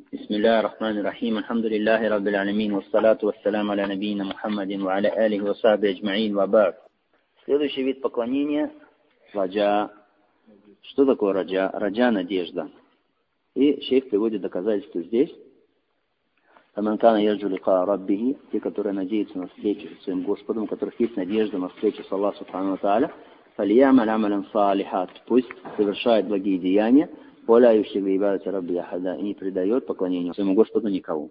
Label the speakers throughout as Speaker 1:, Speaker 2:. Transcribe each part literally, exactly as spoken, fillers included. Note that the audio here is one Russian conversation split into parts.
Speaker 1: Бисмилляхи рахмани рахим. Алхамдулиллахи раббил алямин. Вассалату вассаляму аля набийна Мухаммадин ва аля алихи ва сахбихи аджмаин ва ба'д. Следующий вид поклонения – раджа. Что такое раджа? Раджа – надежда. И шейх приводит доказательства здесь. Аманкана ярджу лика раббихи, те, которые надеются на встречу с своим Господом, у которых есть надежда на встречу с Аллахом субхану ва тааля, фалиямаль амалян салихат, пусть совершает благие деяния, поля юшрик би ибадати рабби ахада, и не предает поклонению своему Господу никого.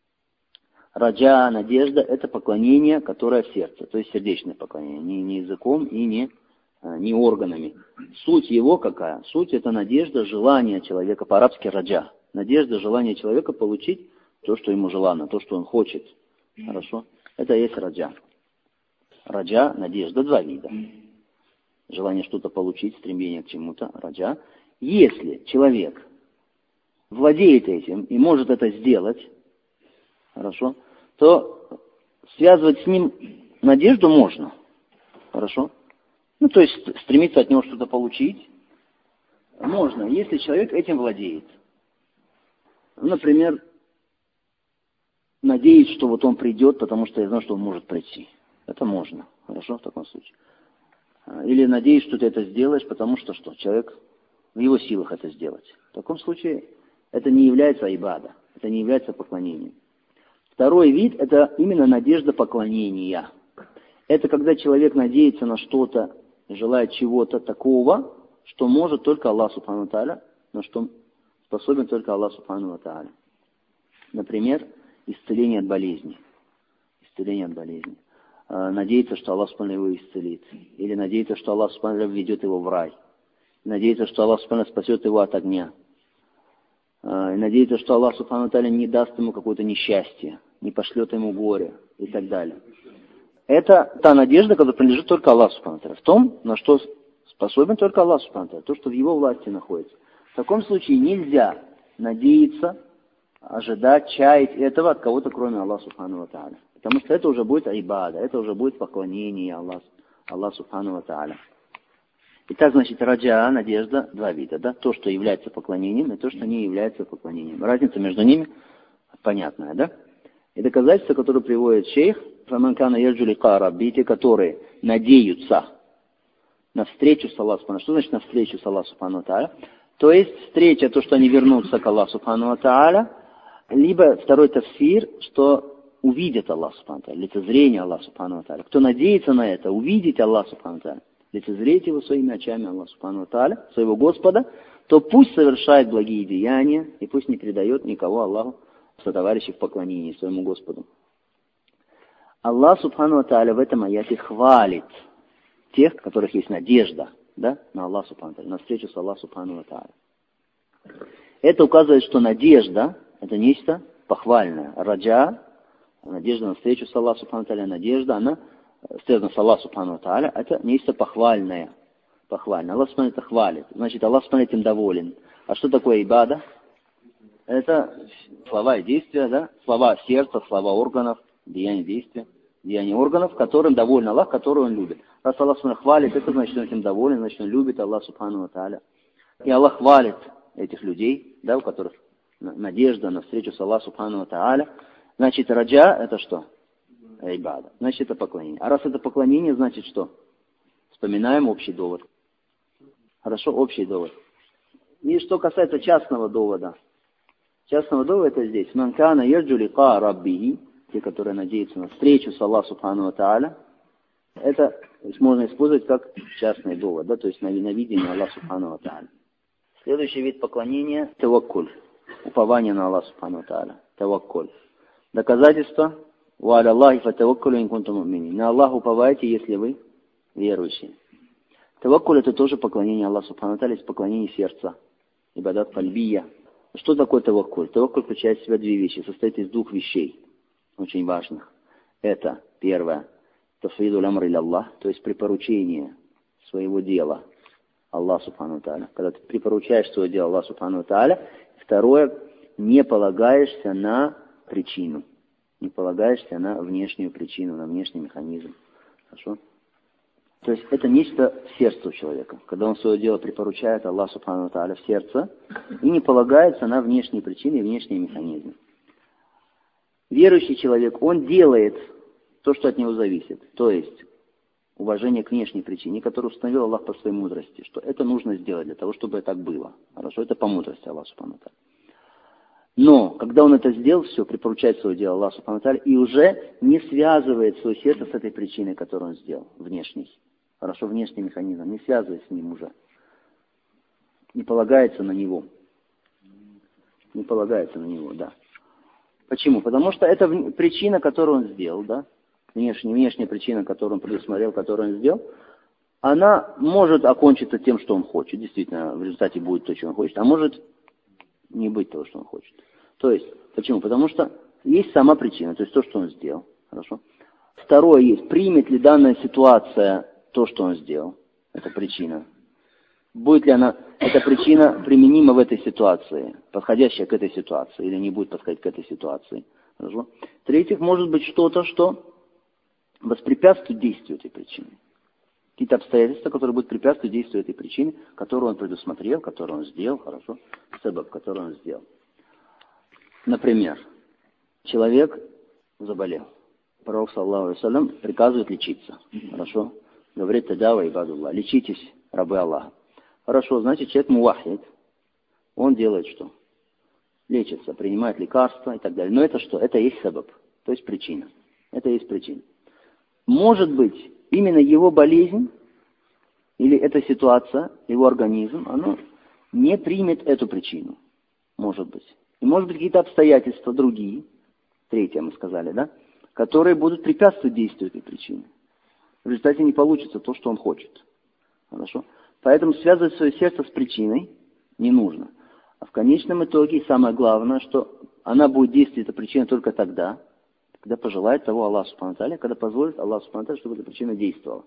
Speaker 1: Раджа, надежда, это поклонение, которое в сердце, то есть сердечное поклонение, не, не языком и не, не органами. Суть его какая? Суть это надежда, желание человека, по-арабски раджа. Надежда, желание человека получить то, что ему желано, то, что он хочет. Хорошо? Это есть раджа. Раджа, надежда, два вида. Желание что-то получить, стремление к чему-то, раджа. Если человек владеет этим и может это сделать, хорошо, то связывать с ним надежду можно. Хорошо? Ну, то есть стремиться от него что-то получить можно, если человек этим владеет. Например, надеясь, что вот он придет, потому что я знаю, что он может прийти. Это можно. Хорошо, в таком случае. Или надеюсь, что ты это сделаешь, потому что что? Человек в его силах это сделать. В таком случае это не является ибада, это не является поклонением. Второй вид – это именно надежда поклонения. Это когда человек надеется на что-то, желает чего-то такого, что может только Аллах субхану ва тааля, на что способен только Аллах субхану ва тааля. Например, исцеление от болезни. Исцеление от болезни. Надеяться, что Аллах субхану его исцелит. Или надеяться, что Аллах субхану введет его в рай. Надеяться, что Аллах субхану спасет его от огня. И надеяться, что Аллах субхану тааля не даст ему какое-то несчастье, не пошлет ему горе и так далее. Это та надежда, которая принадлежит только Аллаху субхану тааля. В том, на что способен только Аллах субхану тааля, то, что в его власти находится. В таком случае нельзя надеяться, ожидать, чаять этого от кого-то, кроме Аллаха субхану ва тааля. Потому что это уже будет айбада, это уже будет поклонение Аллаху, Аллаху субхану ва тааля. Итак, значит, раджа, надежда, два вида, да? То, что является поклонением, и то, что не является поклонением. Разница между ними понятная, да? И доказательства, которые приводит шейх, фаманкана ярджу лика рабби, те, которые надеются на встречу с Аллахом. Что значит на встречу с Аллахом субхану ва тааля? То есть встреча, то, что они вернутся к Аллаху субхану ва тааля, либо второй тафсир, что увидят Аллах субхану ва тааля, лицезрение Аллаха субхану ва тааля. Кто надеется на это, увидеть Аллах субхану ва тааля, лицезреть его своими очами Аллаха субхану ва тааля, своего Господа, то пусть совершает благие деяния и пусть не предает никого Аллаху сотоварищей в поклонении своему Господу. Аллах субхану ва тааля в этом аяте хвалит тех, у которых есть надежда, да, на Аллах субхану ва тааля, на встречу с Аллахом субхану ва тааля. Это указывает, что надежда – это нечто похвальное. Раджа, надежда на встречу с Аллахом субхану ва тааля, надежда, она связана с Аллахом субхану ва тааля, это нечто похвальное. Похвальное. Аллах субхану ва тааля хвалит. Значит, Аллах субхану ва тааля этим доволен. А что такое ибада? Это слова и действия, да? Слова сердца, слова органов, деяния действия, деяния органов, которым доволен Аллах, который он любит. Раз Аллах субхану ва тааля хвалит, это значит, он этим доволен, значит, он любит Аллах субхану ва тааля. И Аллах хвалит этих людей, да, у которых надежда на встречу с Аллахом субхану ва тааля. Значит, раджа это что? Ибада. Значит, это поклонение. А раз это поклонение, значит что? Вспоминаем общий довод. Хорошо, общий довод. И что касается частного довода. Частного довода это здесь. Манкана ярджу лика раббихи, те, которые надеются на встречу с Аллахом субхану ва тааля. Это можно использовать как частный довод, да, то есть на, на видение Аллаха субхану ва тааля. Следующий вид поклонения – таваккуль. Упование на Аллаха субхану ва тааля. Таваккуль. Доказательство – «Ва аля Аллахи фатаваккулю ин кунтум му'минин». На Аллаха уповайте, если вы верующие. Таваккуль – это тоже поклонение Аллаху субхану ва тааля, это поклонение сердца. Ибадат кальбия. Что такое таваккуль? Таваккуль включает в себя две вещи, состоит из двух вещей, очень важных. Это, первое, тафвидуль амр иля Аллах, то есть припоручение своего дела Аллаху субхану ва тааля. Когда ты припоручаешь свое дело Аллаху субхану ва тааля. Второе, не полагаешься на причину. Не полагаешься на внешнюю причину, на внешний механизм. Хорошо? То есть это нечто в сердце у человека, когда он свое дело припоручает Аллаху Субхану ва Тааля в сердце и не полагается на внешние причины и внешние механизмы. Верующий человек, он делает то, что от него зависит, то есть уважение к внешней причине, которую установил Аллах по своей мудрости, что это нужно сделать для того, чтобы так было. Хорошо, это по мудрости Аллаха Субхану ва Тааля. Но, когда он это сделал, все, припоручает свое дело Аллаху Субхану ва Тааля и уже не связывает свое сердце с этой причиной, которую он сделал, внешней. Хорошо, внешний механизм, не связывает с ним уже. Не полагается на него. Не полагается на него, да. Почему? Потому что это причина, которую он сделал, да. Внешняя, внешняя причина, которую он предусмотрел, которую он сделал, она может окончиться тем, что он хочет. Действительно, в результате будет то, что он хочет, а может не быть того, что он хочет. То есть, почему? Потому что есть сама причина, то есть то, что он сделал. Хорошо. Второе есть, примет ли данная ситуация то, что он сделал. Это причина. Будет ли она, эта причина применима в этой ситуации, подходящая к этой ситуации, или не будет подходить к этой ситуации. Хорошо. В-третьих, может быть что-то, что воспрепятствует действию этой причины. Какие-то обстоятельства, которые будут препятствовать действию этой причины, которую он предусмотрел, которую он сделал, хорошо, себеб, который он сделал. Например, человек заболел. Пророк, саллаллаху алейхи ва саллям, приказывает лечиться. Хорошо. Говорит, тадава ибадуллах, лечитесь, рабы Аллаха. Хорошо, значит, человек мувахид. Он делает что? Лечится, принимает лекарства и так далее. Но это что? Это есть себеб, то есть причина. Это есть причина. Может быть, именно его болезнь или эта ситуация, его организм, оно не примет эту причину. Может быть. И может быть какие-то обстоятельства другие, третье мы сказали, да, которые будут препятствовать действию этой причины. В результате не получится то, что он хочет. Хорошо? Поэтому связывать свое сердце с причиной не нужно. А в конечном итоге, самое главное, что она будет действовать, эта причина, только тогда, когда пожелает того Аллах Субхану ва Тааля, когда позволит Аллах Субхану ва Тааля, чтобы эта причина действовала.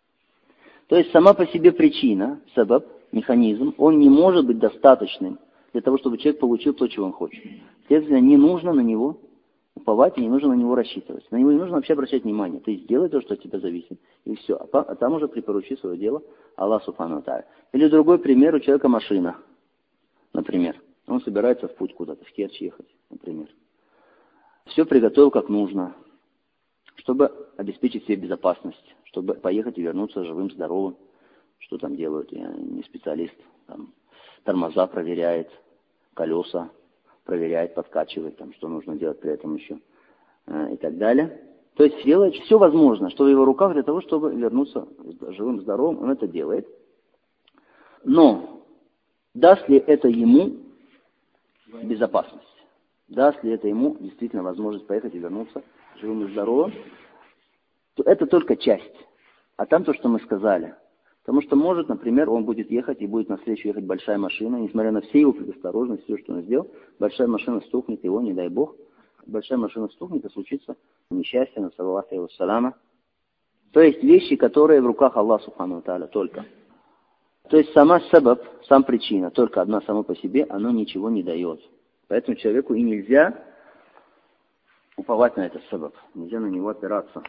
Speaker 1: То есть сама по себе причина, себеб, механизм, он не может быть достаточным для того, чтобы человек получил то, чего он хочет. Следовательно, не нужно на него уповать, и не нужно на него рассчитывать. На него не нужно вообще обращать внимание. Ты сделай то, что от тебя зависит, и все. А, а там уже припоручи свое дело Аллаху Субхану ва Тааля. Или другой пример, у человека машина, например. Он собирается в путь куда-то, в Керчь ехать, например. Все приготовил как нужно, чтобы обеспечить себе безопасность, чтобы поехать и вернуться живым, здоровым. Что там делают? Я не специалист. Там тормоза проверяет, колеса проверяет, подкачивает, там, что нужно делать при этом еще и так далее. То есть делает все возможное, что в его руках для того, чтобы вернуться живым, здоровым, он это делает. Но даст ли это ему безопасность? Даст ли это ему действительно возможность поехать и вернуться живым и здоровым? То это только часть. А там то, что мы сказали. Потому что может, например, он будет ехать, и будет навстречу ехать большая машина, несмотря на все его предосторожности, все, что он сделал, большая машина стукнет его, не дай бог, большая машина стукнет, и случится несчастье, на саллаллаху алейхи ва саллям. То есть вещи, которые в руках Аллаха Субхану ва Тааля только. То есть сама себеб, сам причина, только одна сама по себе, она ничего не дает. Поэтому человеку и нельзя уповать на этот себеб, нельзя на него опираться.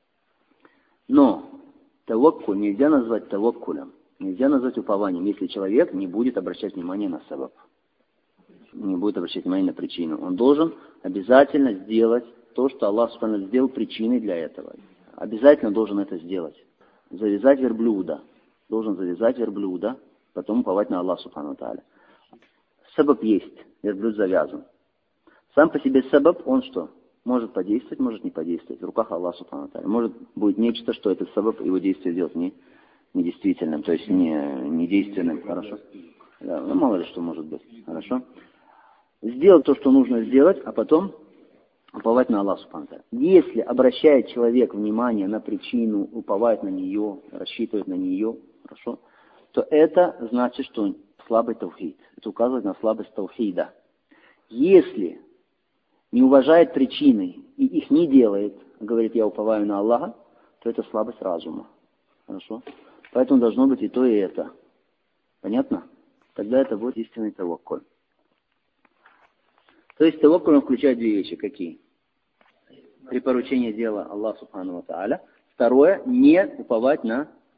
Speaker 1: Но таваккуль нельзя назвать таваккулем, нельзя назвать упованием, если человек не будет обращать внимание на себеб, не будет обращать внимание на причину. Он должен обязательно сделать то, что Аллах Субхану сделал причиной для этого. Обязательно должен это сделать. Завязать верблюда. Должен завязать верблюда, потом уповать на Аллаха Субхану ва Тааля. Себеб есть, верблюд завязан. Сам по себе себеб, он что? Может подействовать, может не подействовать. В руках Аллаха Субхану ва Тааля. Может будет нечто, что этот себеб, его действие сделает не, недействительным, то есть не, недейственным. Хорошо? Да, ну мало ли что может быть. Хорошо? Сделать то, что нужно сделать, а потом уповать на Аллаха Субхану ва Тааля. Если обращает человек внимание на причину, уповает на нее, рассчитывает на нее, хорошо, то это значит, что он слабый таухид. Это указывает на слабость таухида. Если не уважает причины и их не делает, говорит, я уповаю на Аллаха, то это слабость разума. Хорошо? Поэтому должно быть и то, и это. Понятно? Тогда это будет истинный таваккуль. То есть таваккуль он включает две вещи. Какие? Припоручение дела Аллаху Субхану ва Тааля. Второе, не уповать на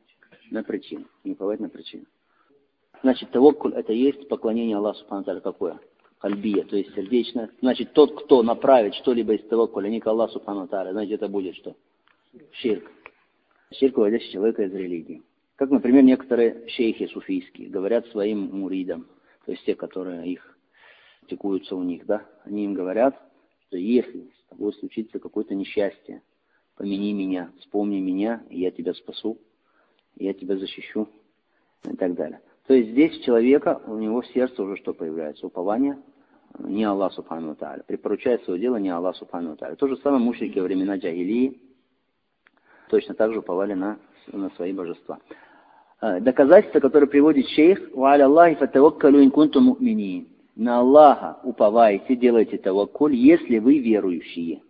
Speaker 1: на причину. Не уповать на причину. Значит, таваккуль это есть поклонение Аллаху Субхану Тааля какое? Кальбия, то есть сердечное. Значит, тот, кто направит что-либо из таваккуля не к Аллаху Субхану Тааля, значит, это будет что? Ширк. Ширк, выводящий человека из религии. Как, например, некоторые шейхи суфийские говорят своим муридам, то есть те, которые их текуются у них, да, они им говорят, что если с тобой случится какое-то несчастье, помяни меня, вспомни меня, и я тебя спасу, и я тебя защищу, и так далее. То есть здесь у человека, у него в сердце уже что появляется? Упование не Аллах Субхану Тааля. Припоручает свое дело не Аллах Субхану Тааля. То же самое мушрики во времена джахилии точно так же уповали на, на свои божества. Доказательство, которое приводит шейх, «Ва Аллахи фатаваккалу ин кунтум му'минин». На Аллаха уповайте, делайте таваккуль, если вы верующие.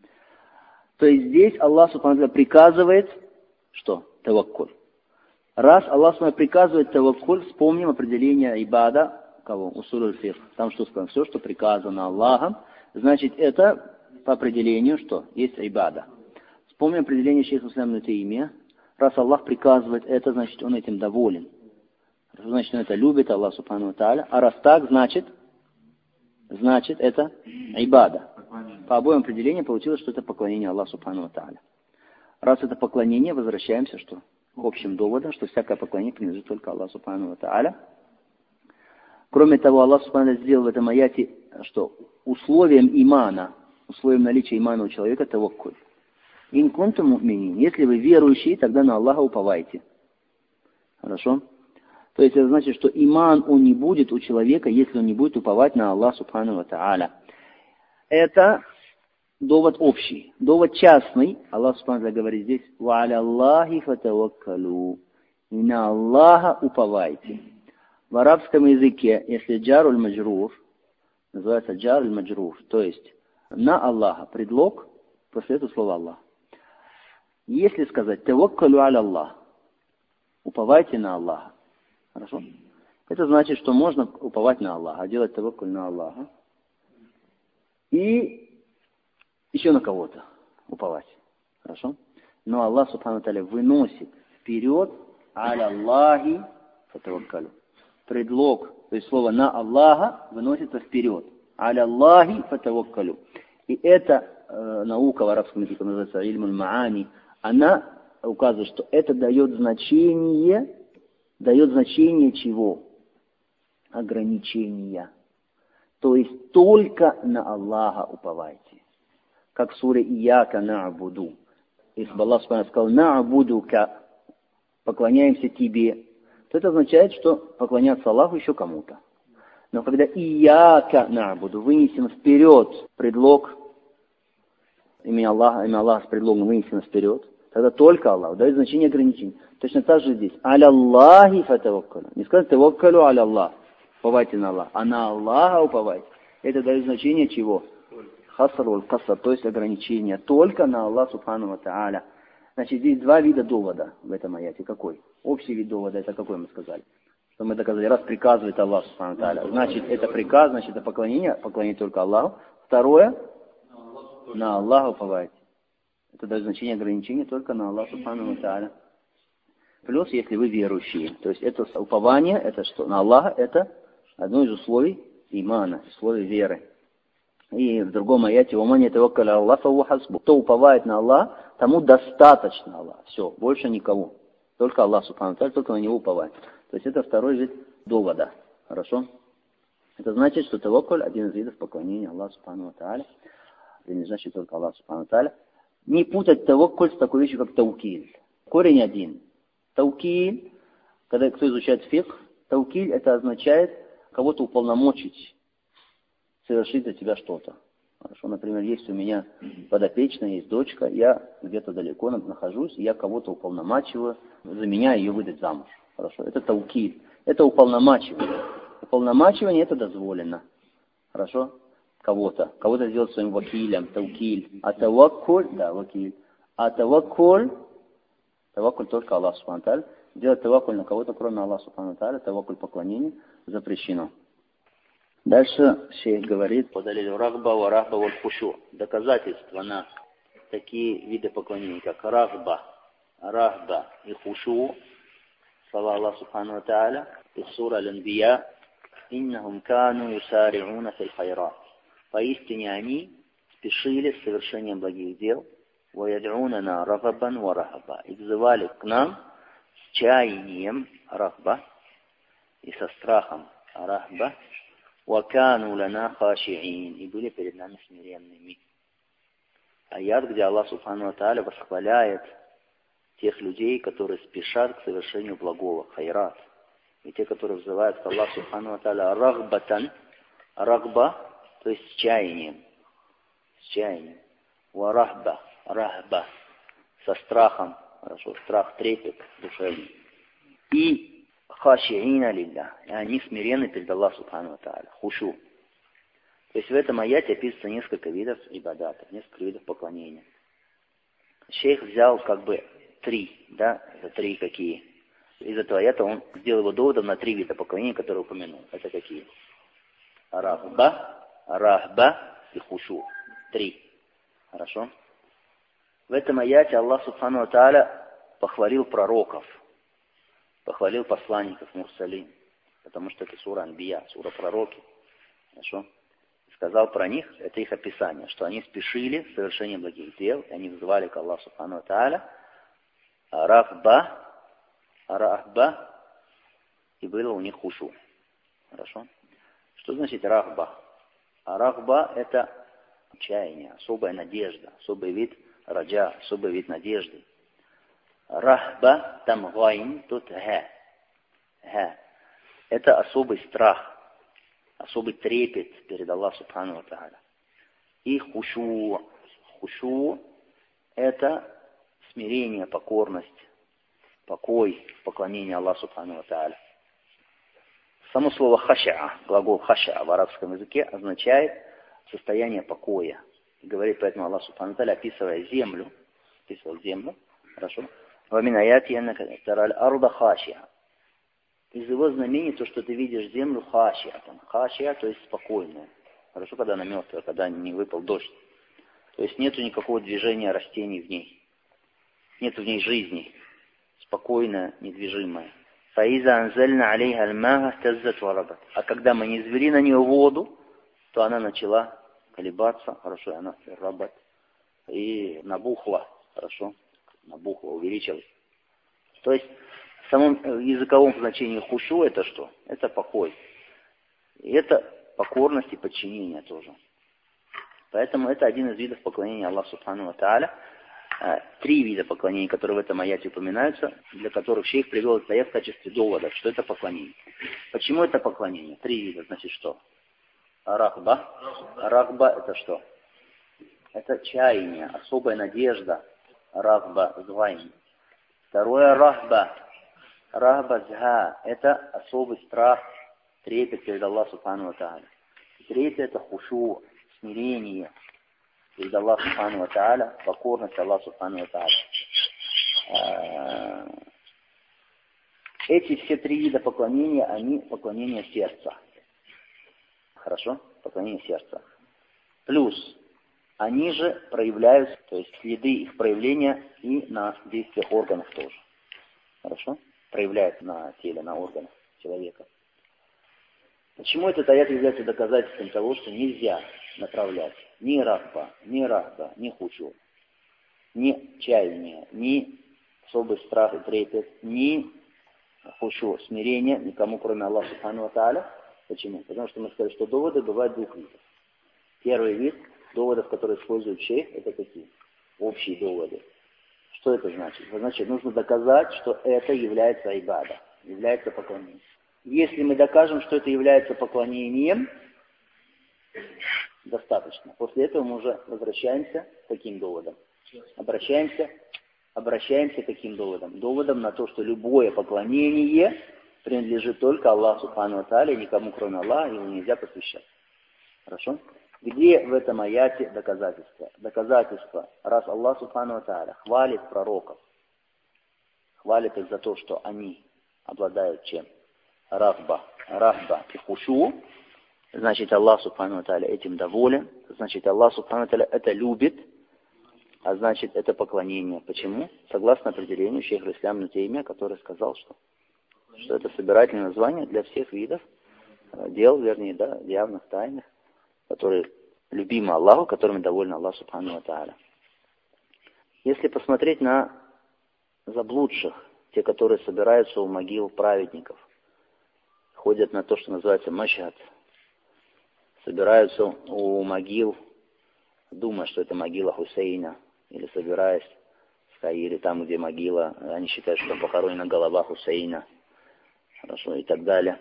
Speaker 1: То есть здесь Аллах Субхану Тааля приказывает, что? Таваккуль. Раз Аллах Субхану приказывает таваккуль, вспомним определение ибада, кого? Усуль фикх. Там что сказано? Все, что приказано Аллахом, значит, это по определению, что? Есть ибада. Вспомним определение шейха ислама ибн Таймия. Раз Аллах приказывает это, значит, Он этим доволен. Значит, Он это любит, Аллах Субхану Тааля. А раз так, значит, значит, это ибада. По обоим определениям получилось, что это поклонение Аллаху Субхану Тааля. Раз это поклонение, возвращаемся, что? К общим доводам, что всякое поклонение принадлежит только Аллаху Субхану Тааля. Кроме того, Аллах Субхану Тааля сделал в этом аяте, что условием имана, условием наличия имана у человека таваккуль. Ин кунтум му'минин. Если вы верующие, тогда на Аллаха уповайте. Хорошо? То есть это значит, что иман он не будет у человека, если он не будет уповать на Аллаха Субхану Тааля. Это довод общий. Довод частный. Аллах Субхану Тааля говорит здесь: «Ва аля Аллахи фатаваккалу». И на Аллаха уповайте. В арабском языке, если джар аль-маджрур, называется джар аль-маджрур, то есть на Аллаха, предлог, после этого слова Аллах. Если сказать «таваккалу аля Аллах», уповайте на Аллаха. Хорошо? Это значит, что можно уповать на Аллаха, делать таваккуль на Аллаха. И еще на кого-то уповать. Хорошо? Но Аллах Субхану Тааля выносит вперед аля Аллахи фатаваккалу. Предлог, то есть слово на Аллаха выносится вперед. Аля Аллахи фатаваккалу. И эта э, наука в арабском языке называется ильмуль маани. Она указывает, что это дает значение, дает значение чего? Ограничения. То есть только на Аллаха уповайте. Как в суре «Ияка на'буду». Если бы Аллах сказал «на'будука», поклоняемся тебе, то это означает, что поклоняться Аллаху еще кому-то. Но когда «Ияка на'буду» вынесен вперед предлог, имя Аллаха, имя Аллаха с предлогом вынесено вперед, тогда только Аллах дает значение ограничений. Точно так же здесь. «Аля Аллахи фатаваккалу». Не сказать «таваккалу аля Аллах». Уповайте на Аллаха. А на Аллаха уповайте. Это дает значение чего? Хасар валь касар, то есть ограничение. Только на Аллах Субхану Тааля. Значит, здесь два вида довода в этом аяте. Какой? Общий вид довода, это какой мы сказали? Что мы доказали, раз приказывает Аллах Субхану Тааля, значит, это приказ, значит, это поклонение, поклонение только Аллаху. Второе, на Аллаха уповайте. Это дает значение ограничения только на Аллах Субхану Тааля. Плюс, если вы верующие. То есть это упование, это что? На Аллаха это одно из условий имана, условий веры. И в другом аяте «Ваман ятаваккаля Аллах фахуа хасбух». Кто уповает на Аллах, тому достаточно Аллах. Все, больше никого. Только Аллах Субхану Тааля, только на него уповать. То есть это второй вид довода. Хорошо? Это значит, что таваккуль один из видов поклонения Аллаху Субхану Тааля. Это не значит только Аллах Субхану Тааля. Не путать таваккуль с такой вещью, как таукиль. Корень один. Таукиль, когда кто изучает фикх, таукиль это означает кого-то уполномочить совершить за тебя что-то. Хорошо, например, есть у меня подопечная, есть дочка, я где-то далеко нахожусь, и я кого-то уполномачиваю, за меня ее выдать замуж. Хорошо, это таукиль, это уполномачивание. Уполномачивание это дозволено. Хорошо, кого-то, кого-то сделать своим вакилем, таукиль. А таваккуль, да, вакиль. А таваккуль, таваккуль только Аллах Субхану Тааля. Делать таваккуль на кого-то, кроме Аллаха Субхану Тааля, таваккуль поклонения запрещено. Дальше шейх говорит, подалилю рахба ва рахба валь хушу. Доказательства на такие виды поклонения, как рахба, рахба и хушу, слова Аллаха Субхану ва Тааля из сура Аль-Анбия: «Иннахум кану юсари'уна фил хайрат». Поистине они спешили с совершением благих дел. «Ваяд'унана рагабан ва рахаба». И взывали к нам с чаянием рахба и со страхом рахба. «Вакану лана хаши'ин». И были перед нами смиренными. Аят, где Аллах Субхану ва Тааля восхваляет тех людей, которые спешат к совершению благого, хайрат. И те, которые взывают к Аллаху Субхану ва Тааля рахбатан, рахба, то есть с чаянием, с чаянием, ва рахба, рахба, со страхом, хорошо, страх, трепет душевный. И хаши'ина лилля, и они смирены перед Аллахом Субхану ва Тааля, хушу. То есть в этом аяте описывается несколько видов ибадата, несколько видов поклонения. Шейх взял как бы три, да, это три какие. Из этого аята он сделал его доводом на три вида поклонения, которые упомянул. Это какие? Рахба, рахба и хушу. Три. Хорошо? В этом аяте Аллах Субхану ва Тааля похвалил пророков, похвалил посланников, мурсалин, потому что это сура Анбия, сура пророки. Хорошо? Сказал про них, это их описание, что они спешили в совершении благих дел, и они взывали к Аллаху Субхану ва Тааля рахба, рахба, и было у них хушу. Хорошо? Что значит рахба? А рахба — это чаяние, особая надежда, особый вид раджа, особый вид надежды. Рахба, там гайн, тут ха. Ха. Это особый страх, особый трепет перед Аллахом Субхану ва Тааля. И хушу. Хушу — это смирение, покорность, покой, поклонение Аллаху Субхану ва Тааля. Само слово хаша'а, глагол хаша'а в арабском языке означает состояние покоя. И говорит поэтому Аллах Субхану ва Тааля, описывая землю, описывая землю, хорошо, «Вамин аяти аннака тараль арда хаши'а». Из его знамений то, что ты видишь землю хаши'а, там, хаши'а, то есть спокойная. Хорошо, когда она мертвая, когда не выпал дождь. То есть нету никакого движения растений в ней. Нету в ней жизни. Спокойная, недвижимая. «Фаиза анзальна алейха аль-мага таззат варабат». А когда мы низвели на нее воду, то она начала колебаться, хорошо, она рабат, и набухла, хорошо, набухла, увеличилась. То есть в самом языковом значении хушу это что? Это покой. И это покорность и подчинение тоже. Поэтому это один из видов поклонения Аллаху Субхану ва Тааля. Три вида поклонения, которые в этом аяте упоминаются, для которых шейх привел этот аят в качестве довода, что это поклонение. Почему это поклонение? Три вида, значит что? Рахба. Рахба это что? Это чаяние, особая надежда. Рахба згайн. Второе рахба. Рахба зга. Это особый страх, трепет перед Аллахом Субхану ва Тааля. Третье это хушу, смирение перед Аллахом Субхану ва Тааля, покорность Аллаху Субхану ва Тааля. Эти все три вида поклонения, они поклонение сердца. Хорошо? Поклонение сердца. Плюс они же проявляются, то есть следы их проявления и на действиях органов тоже. Хорошо? Проявляются на теле, на органах человека. Почему этот аят является доказательством того, что нельзя направлять ни рахба, ни рахба, ни хучу, ни чаяние, ни особый страх и трепет, ни хучу, смирение никому, кроме Аллаха Субхану ва Тааля. Почему? Потому что мы сказали, что доводы бывают двух видов. Первый вид доводов, которые используют шейх, это какие? Общие доводы. Что это значит? Это значит, нужно доказать, что это является айбада, является поклонением. Если мы докажем, что это является поклонением, достаточно. После этого мы уже возвращаемся к таким доводам. Обращаемся, обращаемся к таким доводам. Доводам на то, что любое поклонение принадлежит только Аллаху Субхану ва Тааля, никому кроме Аллаха, его нельзя посвящать. Хорошо? Где в этом аяте доказательства? Доказательства, раз Аллах Субхану ва Тааля хвалит пророков, хвалит их за то, что они обладают чем? Рахба, рахба и хушу, значит Аллах Субхану ва Тааля этим доволен, значит Аллах Субхану ва Тааля это любит, а значит это поклонение. Почему? Согласно определению шейха ислям ибн Таймия, который сказал, что Что это собирательное название для всех видов дел, вернее, да, явных, тайных, которые любимы Аллаху, которыми доволен Аллах Субхану ва Тааля. Если посмотреть на заблудших, те, которые собираются у могил праведников, ходят на то, что называется машхад, собираются у могил, думая, что это могила Хусейна, или собираясь в Каире, там, где могила, они считают, что похоронена голова Хусейна, хорошо, и так далее.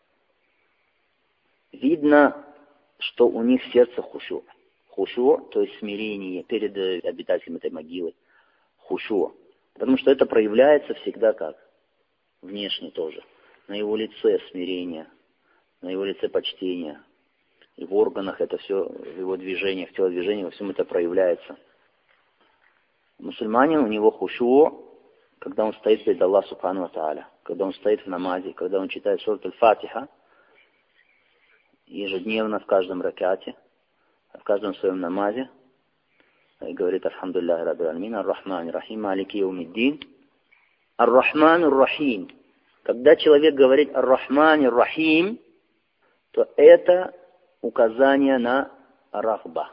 Speaker 1: Видно, что у них в сердце хушу. Хушу, то есть смирение перед обитателем этой могилы. Хушу. Потому что это проявляется всегда как? Внешне тоже. На его лице смирение, на его лице почтение. И в органах это все, в его движениях, в телодвижениях, во всем это проявляется. Мусульманин, у него хушу, когда он стоит перед Аллахом Субхану ва Тааля, когда он стоит в намазе, когда он читает сурат Аль-Фатиха, ежедневно в каждом ракате, в каждом своем намазе, и говорит «Альхамдулиллахи Раббил Аламин, Ар-Рахман, Рахим, Малики Яумиддин». Ар-Рахман, Ар-Рахим. Когда человек говорит Ар-Рахман, Ар-Рахим, то это указание на рахба.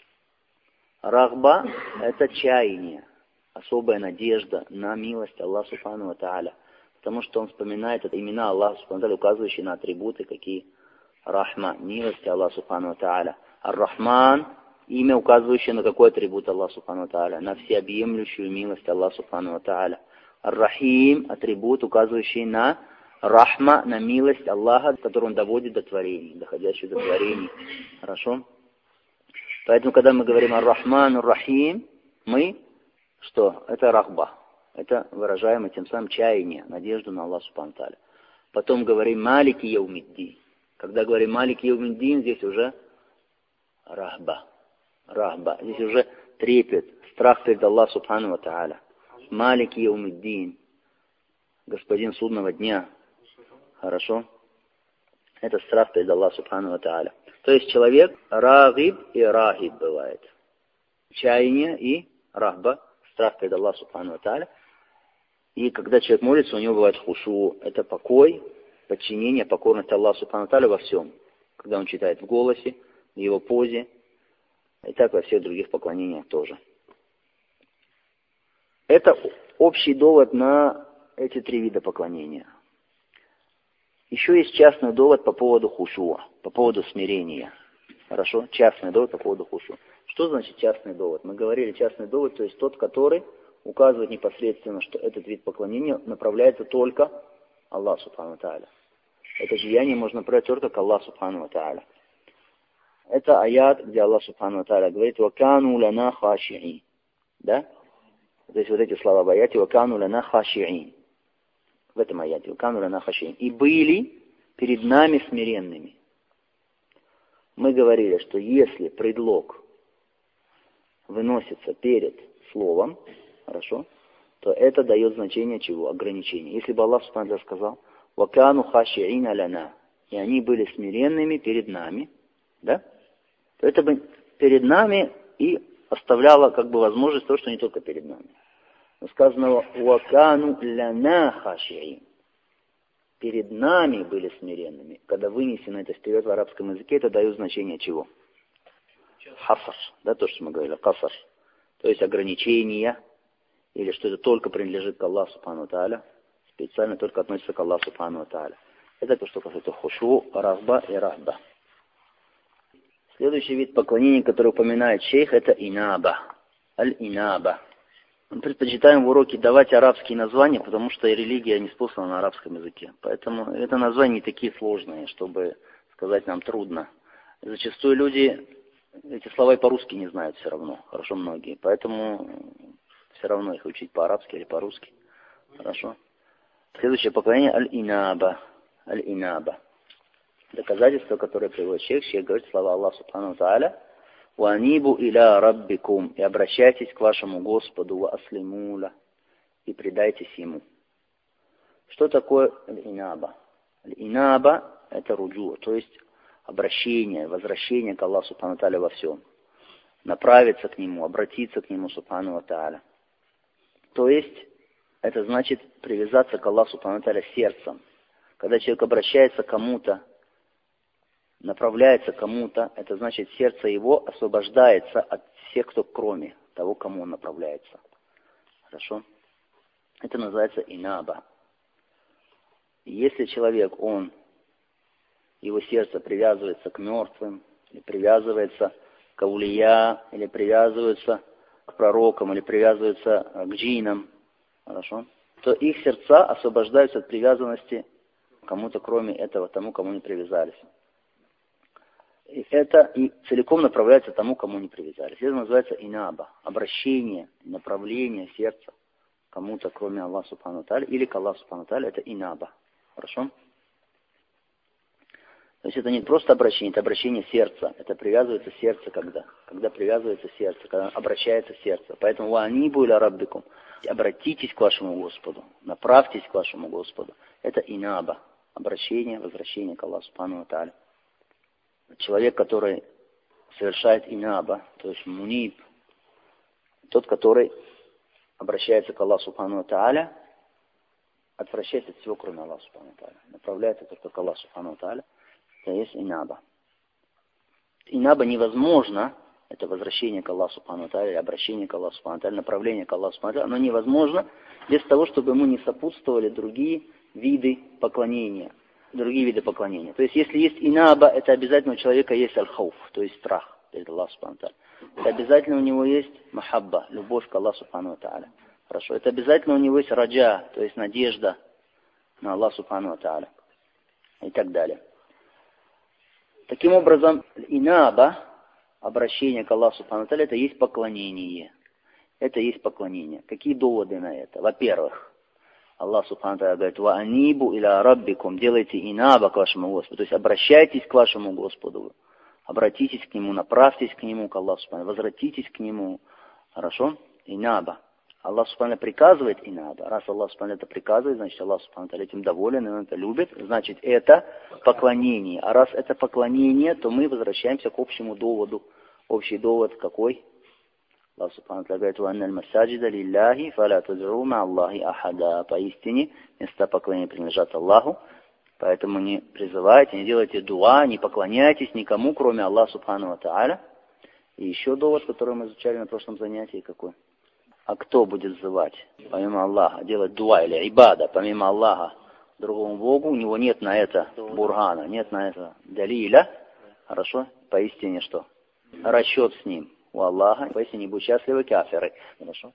Speaker 1: Рахба – это чаяние, особая надежда на милость Аллаха Субхану ва Тааля. Потому что он вспоминает это имена Аллаха Субхану ва Тааля, указывающие на атрибуты, какие рахма, милость Аллаха Субхану ва Тааля. Ар-Рахман – имя, указывающее на какой атрибут Аллаха Субхану ва Тааля, на всеобъемлющую милость Аллаха Субхану ва Тааля. Ар-Рахим – атрибут, указывающий на рахма, на милость Аллаха, которую он доводит до творений, доходящую до творений. Хорошо? Поэтому, когда мы говорим Ар-Рахман, Ар-Рахим, мы, что? Это рахба. Это выражаем тем самым чаяние, надежду на Аллаха Субхану ва Тааля. Потом говорим Малики Яумиддин. Когда говорим Малики Яумиддин, здесь уже рахба. Рахба. Здесь уже трепет, страх перед Аллахом Субхану ва Тааля. Малики Яумиддин. Господин судного дня. Хорошо? Это страх перед Аллахом Субхану ва Тааля. То есть человек рагиб и рахиб бывает. Чаяние и рахба, страх перед Аллахом Субхану ва Тааля. И когда человек молится, у него бывает хушу. Это покой, подчинение, покорность Аллаху Субхану ва Тааля во всем. Когда он читает в голосе, в его позе. И так во всех других поклонениях тоже. Это общий довод на эти три вида поклонения. Еще есть частный довод по поводу хушуа, по поводу смирения. Хорошо? Частный довод по поводу хушуа. Что значит частный довод? Мы говорили частный довод, то есть тот, который указывает непосредственно, что этот вид поклонения направляется только Аллаху Субхану ва Тааля. Это деяние можно направить только к Аллаху Субхану ва Тааля. Это аят, где Аллах Субхану ва Тааля говорит «Вакану лана хаши'ин». Да? То есть вот эти слова в аяте «Вакану лана хаши'ин». В этом аяте «Вакану лана хаши'ин». И были перед нами смиренными. Мы говорили, что если предлог выносится перед словом, хорошо, то это дает значение чего? Ограничения. Если бы Аллах Субхану ва Тааля сказал «Вакану хаши'ин лана», и они были смиренными перед нами, да? То это бы перед нами и оставляло как бы возможность того, что не только перед нами. Но сказано «Вакану ляна хаши'ин». Перед нами были смиренными. Когда вынесено это вперед в арабском языке, это дает значение чего? Хасар. Да, то, что мы говорили, касар. То есть ограничения, или что это только принадлежит к Аллаху Субхану ва Тааля, специально только относится к Аллаху Субхану ва Тааля. Это то, что касается хушу, рахба и рахба. Следующий вид поклонения, который упоминает шейх, это инаба. Аль-инаба. Мы предпочитаем в уроке давать арабские названия, потому что религия не способна на арабском языке. Поэтому это названия не такие сложные, чтобы сказать нам трудно. Зачастую люди эти слова и по-русски не знают все равно, хорошо многие. Поэтому все равно их учить по-арабски или по-русски. Хорошо. Следующее поклонение аль-инаба. Аль-инаба. Доказательство, которое приводит шейх, шейх говорит слова Аллаха Субхану ва Тааля «Ванибу иля раббикум» и обращайтесь к вашему Господу «Ва аслимуля» и предайтесь Ему. Что такое аль-инаба? Аль-инаба – это руджу, то есть обращение, возвращение к Аллаху Субхану ва Тааля во всем. Направиться к Нему, обратиться к Нему Субхану ва Тааля. То есть это значит привязаться к Аллаху Субхану ва Тааля сердцем. Когда человек обращается к кому-то, направляется к кому-то, это значит, сердце его освобождается от всех, кто кроме того, кому он направляется. Хорошо? Это называется инаба. Если человек, он, его сердце привязывается к мертвым, или привязывается к аулия, или привязывается к пророкам, или привязывается к джиннам, хорошо, то их сердца освобождаются от привязанности к кому-то, кроме этого, тому, кому не привязались. И это и целиком направляется тому, кому не привязались. Это называется инаба, обращение, направление сердца к кому-то, кроме Аллаха Субхану Тааля, или к Аллаху Субхану Тааля, это инаба. Хорошо? То есть это не просто обращение, это обращение сердца. Это привязывается сердце когда? Когда привязывается сердце, когда обращается сердце. Поэтому ва анибу иля раббикум. Обратитесь к вашему Господу, направьтесь к вашему Господу. Это инаба, обращение, возвращение к Аллаху Субхану Тааля. Человек, который совершает инаба, то есть муниб, тот, который обращается к Аллаху Субхану Тааля, отвращается от всего, кроме Аллаха Субхану Тааля. Направляется только к Аллаху Субхану Тааля. Это есть инаба. Инаба невозможно, это возвращение к Аллаху Субхану Тааля, обращение к Аллаху Субхану Тааля, направление к Аллаху Субхану Тааля, оно невозможно без того, чтобы ему не сопутствовали другие виды поклонения. Другие виды поклонения. То есть, если есть инаба, это обязательно у человека есть аль-хауф, то есть страх перед Аллахом Субхану Тааля. Это обязательно у него есть махабба, любовь к Аллаху Субхану Тааля. Хорошо. Это обязательно у него есть раджа, то есть надежда на Аллаха Субхану Тааля. И так далее. Таким образом, инаба, обращение к Аллаху Субхану Тааля, это есть поклонение. Это есть поклонение. Какие доводы на это? Во-первых, Аллах Субхану Тааля говорит, «Ва анибу иля раббикум», делайте инаба к вашему Господу, то есть обращайтесь к вашему Господу, обратитесь к Нему, направьтесь к Нему, к Аллаху Субхану, возвратитесь к Нему, хорошо? Инаба. Аллах Субхану приказывает инаба. Раз Аллах Субхану это приказывает, значит Аллах Субхану этим доволен, и Он это любит, значит это поклонение. А раз это поклонение, то мы возвращаемся к общему доводу. Общий довод какой? Аллах Субхану говорит, «Ванналь масаджида лилляхи, фаля тад'у ма Аллахи ахада». Поистине, места поклонения принадлежат Аллаху, поэтому не призывайте, не делайте дуа, не поклоняйтесь никому, кроме Аллаха Субхану ва Тааля. И еще довод, который мы изучали на прошлом занятии, какой? А кто будет взывать, помимо Аллаха, делать дуа или ибада, помимо Аллаха, другому Богу, у него нет на это бургана, нет на это далиля, хорошо, поистине что? Расчет с ним у Аллаха, поистине будут счастливы кафиры, хорошо.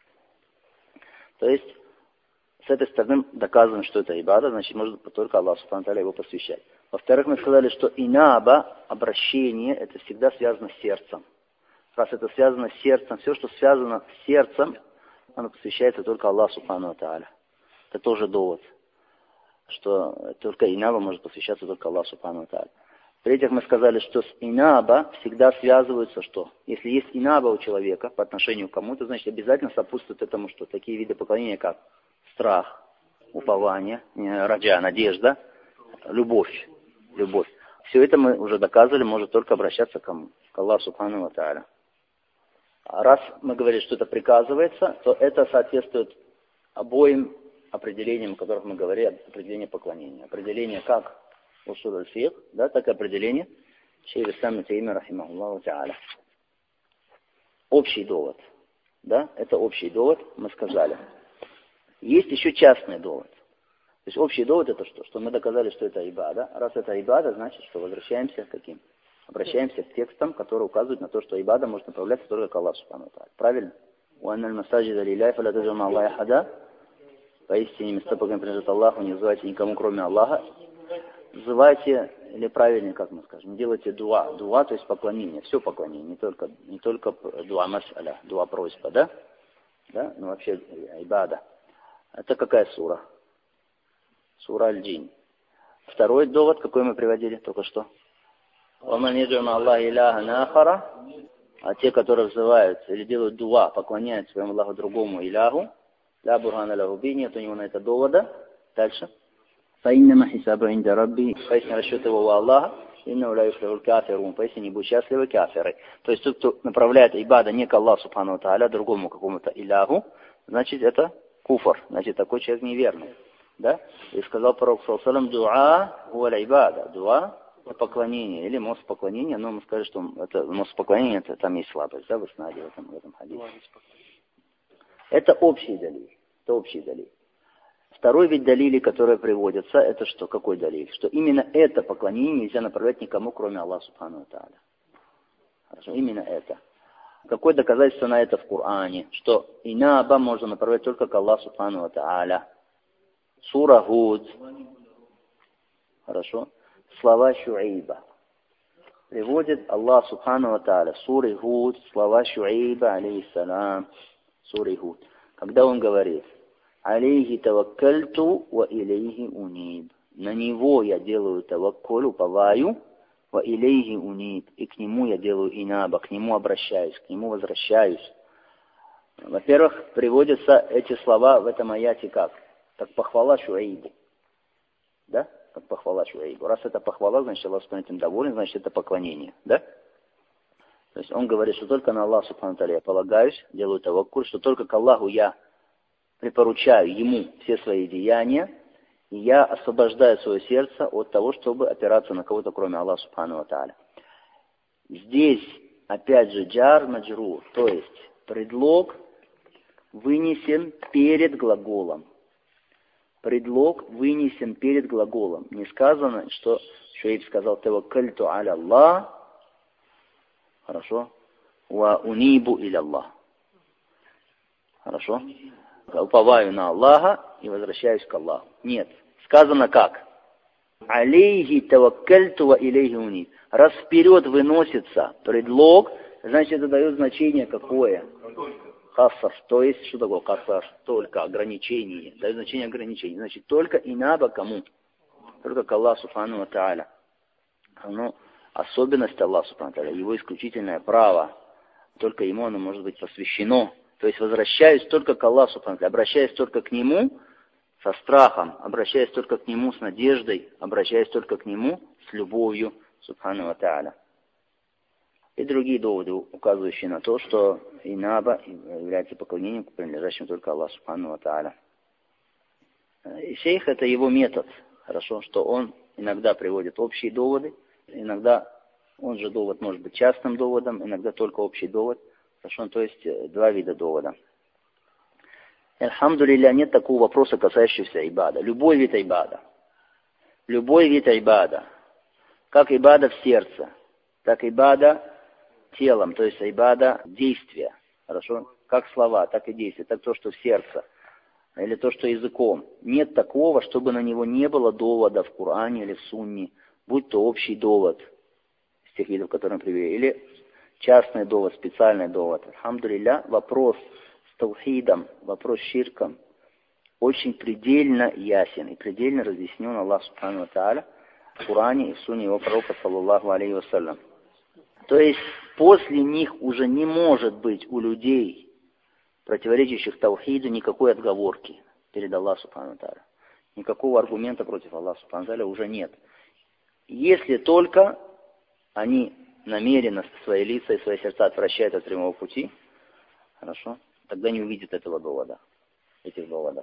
Speaker 1: То есть, с этой стороны доказано, что это ибада, значит, можно только Аллаху Субхану Тааля его посвящать. Во-вторых, мы сказали, что инаба, обращение, это всегда связано с сердцем. Раз это связано с сердцем, все, что связано с сердцем, оно посвящается только Аллаху Субхану Тааля. Это тоже довод, что только инаба может посвящаться только Аллаху Субхану Тааля. В-третьих, мы сказали, что с инаба всегда связываются что? Если есть инаба у человека по отношению к кому-то, значит обязательно сопутствует этому, что такие виды поклонения, как страх, упование, раджа, надежда, любовь. любовь. Все это мы уже доказывали, может только обращаться к кому? К Аллаху Субхану Тааля. А раз мы говорим, что это приказывается, то это соответствует обоим определениям, о которых мы говорили, определение поклонения. Определение как усуль аль-фикх, да, так и определение шейх ислам ибн Таймия рахимахуллаху тааля. Общий довод, да, это общий довод, мы сказали. Есть еще частный довод. То есть общий довод это что? Что мы доказали, что это ибада. Раз это ибада, значит, что возвращаемся к каким? Обращаемся к текстам, которые указывают на то, что ибада может направляться только к Аллаху Субхану Тааля. Правильно? «Уанналь масаджида лилляхи фаля тад'у ма Аллахи ахада». Поистине места поклонения принадлежат Аллаху, не называйте никому, кроме Аллаха. Называйте, или правильнее, как мы скажем, не делайте дуа. Дуа, то есть поклонение, все поклонение, не только, не только дуа мас'аля, дуа просьба, да? Да? Ну вообще ибада. Это какая сура? Сура Аль-Джин. Второй довод, какой мы приводили только что? «Ваман ядж'у Аллахи иляхан ахара». А те, которые взывают или делают дуа, поклоняют своему Аллаху другому иляху, ля бургана лаху би, нет у него на это довода. Дальше. «Фаиннама хисабу инда рабби». Поистине расчет его у Аллаха. «Иннаху ля юфлихуль кафирун». Поистине будут счастливы кафиры. То есть тот, кто направляет ибада не к Аллаху Субхану ва Тааля, другому какому-то иляху, значит это куфр, значит такой человек неверный. Да? И сказал пророк, саллаллаху алейхи ва саллям, дуа хуа ибада. Дуа – это поклонение, или мост поклонения, но мы скажем, что это мост поклонения, это там есть слабость, да, в иснаде, в этом, в этом хадисе. Это общий далиль. Это общий далиль. Второй вид далилей, который приводится, это что? Какой далиль? Что именно это поклонение нельзя направлять никому, кроме Аллаха субхану ва тааля. Хорошо, именно это. Какое доказательство на это в Коране? Что инаба можно направлять только к Аллаху субхану ва тааля. Сура Гуд. Хорошо. Слова Шуайба. Приводит Аллах субхану ва тааля. Сура Гуд. Слова Шуайба, алейхиссалам. Сура Гуд. Когда он говорит: алейхи таваккальту ва илейхи униб. На него я делаю таваккуль, уповаю, ва илейхи униб. И к нему я делаю инаба, к нему обращаюсь, к нему возвращаюсь. Во-первых, приводятся эти слова в этом аяте как? Как похвала Шуайбу. Да? Как похвала Шуайбу. Раз это похвала, значит Аллах субхану этим доволен, значит это поклонение. Да? То есть он говорит, что только на Аллаха субхану тааля я полагаюсь, делаю таваккуль, что только к Аллаху я припоручаю ему все свои деяния, и я освобождаю свое сердце от того, чтобы опираться на кого-то, кроме Аллаха субхану ва тааля. Здесь, опять же, джар маджрур, то есть предлог вынесен перед глаголом. Предлог вынесен перед глаголом. Не сказано, что Шуайб сказал «Таваккальту аля Аллах», хорошо, «Ва унибу иля Аллах». Хорошо? Уповаю на Аллаха и возвращаюсь к Аллаху. Нет. Сказано как? Алейхи таваккальту ва илейхи униб. Раз вперед выносится предлог, значит это дает значение какое? Хассар. То есть, что такое хассар? Только ограничение. Дает значение ограничения. Значит, только инаба кому? Только к Аллаху субхану ва тааля. Ну, особенность Аллаха субхану ва тааля, его исключительное право. Только ему оно может быть посвящено. То есть возвращаюсь только к Аллаху субхану ва тааля, обращаюсь только к Нему со страхом, обращаюсь только к Нему с надеждой, обращаюсь только к Нему с любовью субхану ва тааля. И другие доводы, указывающие на то, что инаба является поклонением, принадлежащим только Аллаху субхану ва тааля. И шейх — это его метод, хорошо, что он иногда приводит общие доводы, иногда он же довод может быть частным доводом, иногда только общий довод. Хорошо, то есть два вида довода. Альхамдулилля, нет такого вопроса, касающегося ибада. Любой вид ибада. Любой вид ибада. Как ибада в сердце, так ибада телом, то есть ибада действия. Хорошо? Как слова, так и действия. Так то, что в сердце. Или то, что языком. Нет такого, чтобы на него не было довода в Коране или в Сунне. Будь то общий довод из тех видов, которые мы привели. Или частный довод, специальный довод. Альхамдулилля, вопрос с таухидом, вопрос с ширком очень предельно ясен и предельно разъяснен Аллах субхану ва тааля в Коране и в Сунне его пророка, саллаллаху алейхи ва саллям. То есть после них уже не может быть у людей, противоречащих таухиду, никакой отговорки перед Аллахом субхану ва тааля. Никакого аргумента против Аллаха субхану ва тааля уже нет. Если только они намеренно свои лица и свои сердца отвращают от прямого пути, хорошо, тогда не увидят этого довода, этих доводов.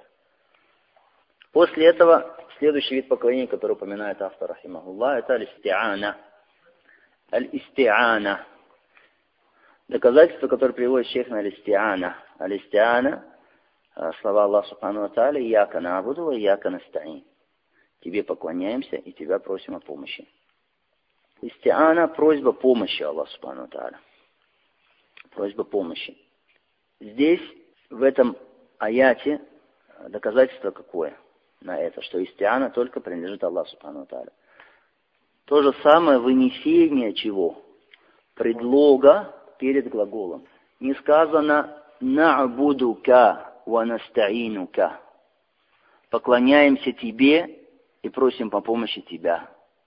Speaker 1: После этого следующий вид поклонения, который упоминает автор рахимахуллах, это аль-исти'ана. Аль-исти'ана. Доказательство, которое приводит шейх на аль-исти'ана. Аль-исти'ана, слова Аллаха субхану ва тааля, «Ияка на'буду ва ияка наста'ин». Тебе поклоняемся и тебя просим о помощи. Исти'ана – просьба помощи Аллаху субхану ва тааля. Просьба помощи. Здесь, в этом аяте, доказательство какое на это? Что исти'ана только принадлежит Аллаху субхану ва тааля. То же самое вынесение чего? Предлога перед глаголом. Не сказано «на'будука ва наста'инука». Поклоняемся тебе и просим по помощи тебя.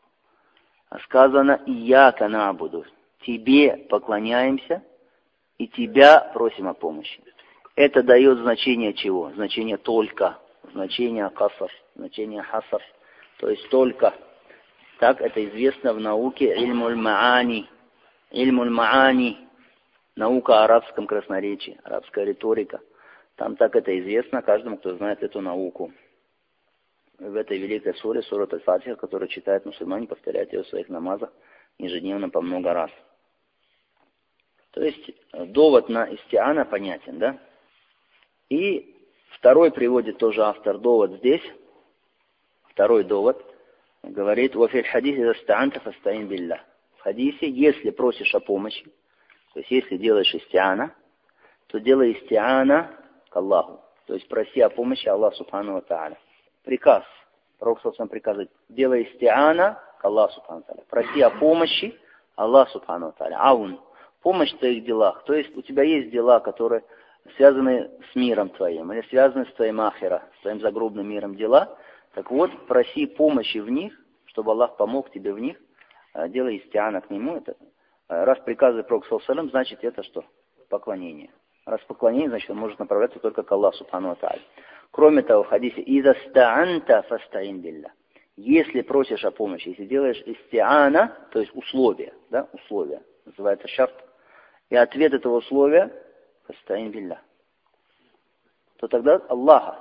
Speaker 1: А сказано «ияка на'буду». Тебе поклоняемся и тебя просим о помощи. Это дает значение чего? Значение только, значение касар, значение хасар, то есть только. Так это известно в науке ильмуль маани. Ильмуль маани, наука о арабском красноречии, арабская риторика. Там так это известно каждому, кто знает эту науку. в этой великой суре, сурат Аль-Фатиха, которую читают мусульмане, повторяют ее в своих намазах ежедневно по много раз. То есть довод на истиана понятен, да? И второй приводит тоже автор довод здесь. Второй довод говорит: «Вафиль хадисе застаанта фастаин билля». В хадисе, если просишь о помощи, то есть если делаешь истиана, то делай истиана к Аллаху. То есть проси о помощи Аллаха субхану ва тааля. Приказ. Пророк сам приказывает: делай истиана к Аллаху субхану ва тааля. Проси о помощи Аллаха субхану ва тааля. Аун. Помощь в твоих делах. То есть у тебя есть дела, которые связаны с миром твоим, или связаны с твоим ахира, с твоим загробным миром дела. Так вот, проси помощи в них, чтобы Аллах помог тебе в них. Делай истиана к Нему. Это, раз приказывает Пророк саллаллаху алейхи ва саллям, значит это что? Поклонение. Раз поклонение, значит он может направляться только к Аллаху субхану ва тааля. Кроме того, в хадисе: «Иза стаанта фастаин билля». Если просишь о помощи, если делаешь истиана, то есть условие, да, условие, называется шарт, и ответ этого условия фастаин билля, то тогда Аллаха,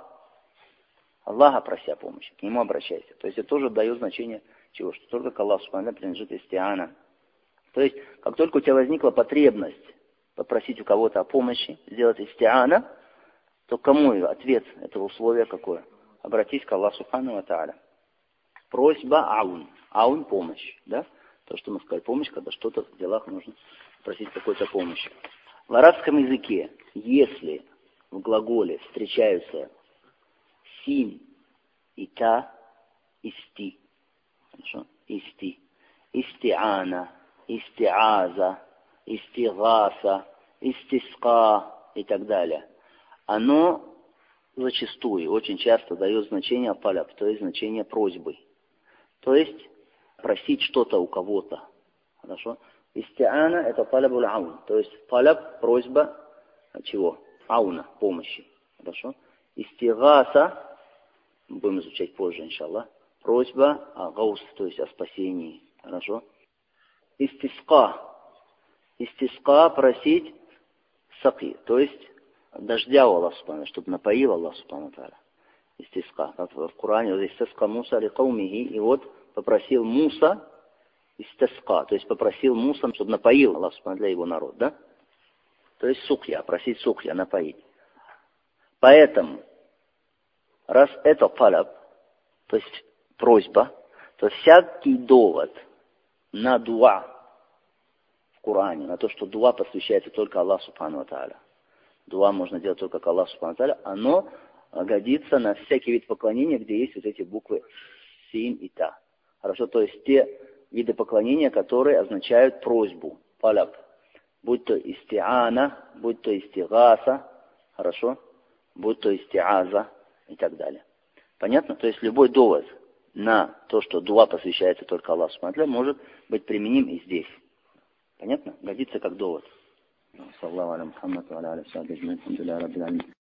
Speaker 1: Аллаха проси о помощи, к Нему обращайся. То есть это тоже дает значение чего? Что только к Аллаху субхану ва тааля принадлежит истиана. То есть, как только у тебя возникла потребность попросить у кого-то о помощи, сделать истиана, то кому ответ этого условия какое? Обратись к Аллаху субхану ва тааля. Просьба аун. Аун — помощь. Да? То, что мы сказали, помощь, когда что-то в делах нужно просить какой-то помощи. В арабском языке, если в глаголе встречаются син и та, исти. Хорошо? Исти. Истиана, истиаза, истигаса, истиска и так далее. Оно зачастую, очень часто дает значение паляб, то есть значение просьбы. То есть просить что-то у кого-то. Хорошо? Истиана — это палябуль аун. То есть паляб — просьба чего? Ауна, помощи. Хорошо? Истигаса, будем изучать позже, иншаллах. Просьба о гаус, то есть о спасении. Хорошо? Истиска. Истиска — просить саки, то есть дождя у Аллаха субхану, чтобы напоил Аллах субхану тааля. Истиска. В Коране истиска Муса ли каумихи, и вот попросил Муса истиска, то есть попросил Муса, чтобы напоил Аллах субхану для его народа, да? То есть сукья, просить сукья, напоить. Поэтому, раз это палаб, то есть просьба, то всякий довод на дуа в Коране, на то, что дуа посвящается только Аллаху субхану ва тааля, дуа можно делать только к Аллаху субхану ва тааля, оно годится на всякий вид поклонения, где есть вот эти буквы син и та. Хорошо, то есть те виды поклонения, которые означают просьбу, палаб, будь то истиана, будь то истигаса, хорошо, будь то истиаза и так далее. Понятно? То есть любой довод на то, что дуа посвящается только Аллаху субхану ва тааля, может быть применим и здесь. Понятно? Годится как довод.